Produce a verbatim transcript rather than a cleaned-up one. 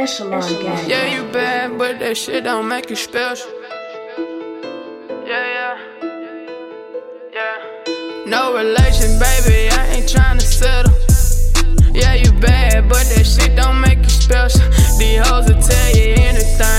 Echelon Gang. Yeah, you bad, but that shit don't make you special. Yeah, yeah, yeah. No relation, baby, I ain't tryna settle. Yeah, you bad, but that shit don't make you special. These hoes will tell you anything.